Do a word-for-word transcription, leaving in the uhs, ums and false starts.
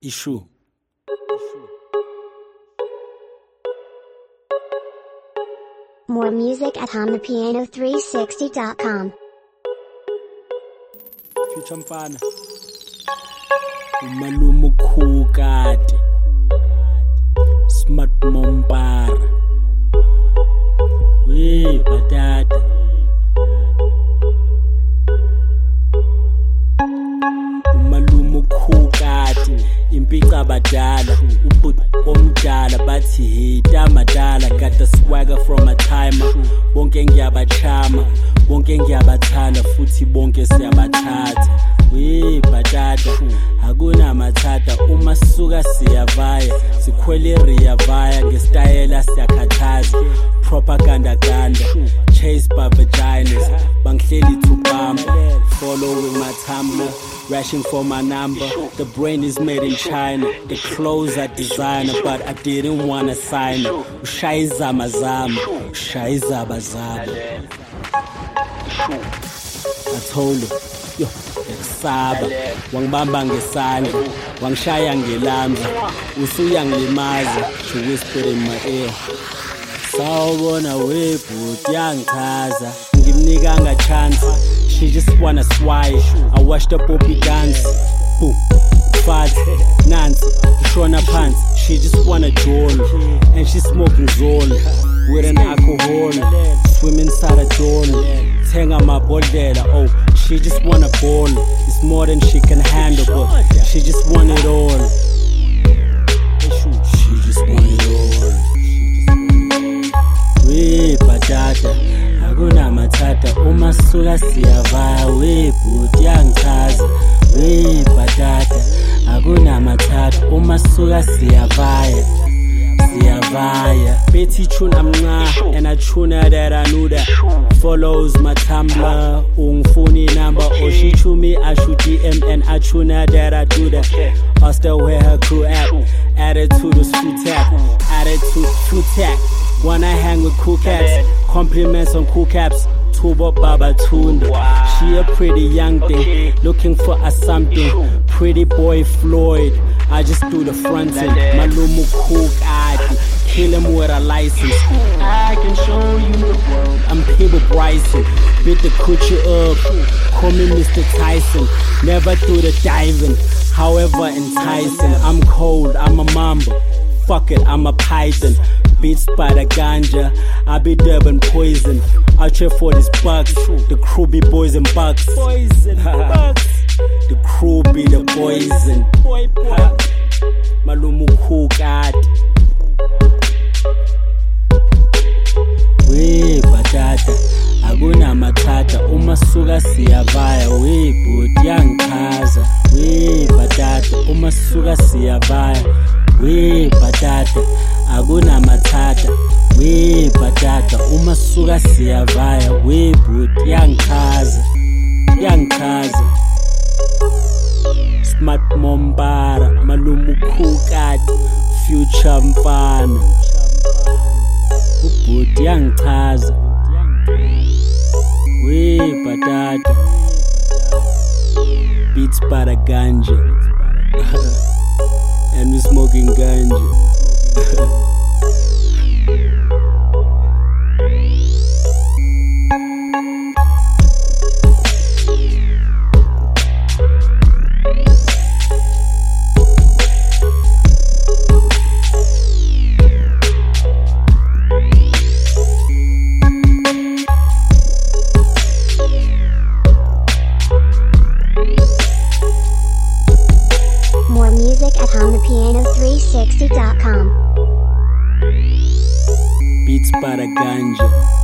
Issue. More music at hum the piano three sixty dot com. Future mfana umalume ukhukati smart mompara we batata umalume ukhukati impica badala ubhuti omdala bathi hita madala got the swagger from a timer bonke ngiyabachama bonke ngiyabathanda futhi bonke siyabathatha we batata hakuna matata uma suka siyavaya sikhwele ria vaya ngestyle siyakhathaza propaganda ganda chased by vaginas bangihleli to bamba following my Tumblr rashing for my number the brain is made in China the clothes are designer but I didn't wanna sign it ushayiza mazama ushayiza bazama I told him yo ngiyakusaba wangibamba ngesandla wangishaya ngelamza usuyangilimaza she whispered in my ear sawubona webhuti yangichaza ngimnikanga chance she just wanna swipe I watched her poppy dance boom fat Nancy shona pants she just wanna join and she smoking zone with an alcohol swim inside a dawn tenga mabhodlela oh she just wanna ball it's more than she can handle but she just want it all she just want it all we batata hakuna matata uma suka siyavaya we bhuti yangichaza we batata hakuna matata uma suka siyavaya siyavaya Betty tune amnqa and I tune that I knew that follows my Tumblr ungifuni number or she to me I shoot D M and I tune that I do that asked her where her crew at attitude was food tap attitude food tap wanna hang with cool cats compliments on cool caps Tuba Baba Tunda she a pretty young thing looking for a something pretty boy Floyd I just do the front end malume ukhukati kill him with a license I can show you the world I'm People Bryson beat the coochie up call me Mister Tyson never do the diving however enticing I'm cold I'm a mamba fuck it I'm a python beats by the ganja I be Durban poison out here for these bucks the crew be boys and bucks poison bucks the crew be the poison boy boy malume ukhukati we batata hakuna matata uma suka siyavaya we bhuti yangichaza we batata uma suka siyavaya we batata hakuna matata we batata uma suka siyavaya we bhuti yangichaza yangichaza smart mompara malume ukhukati future mfana ubhuti yangichaza we batata beats by the ganja and we smoking ganja More music at hum the piano three sixty dot com. Beats by the ganja.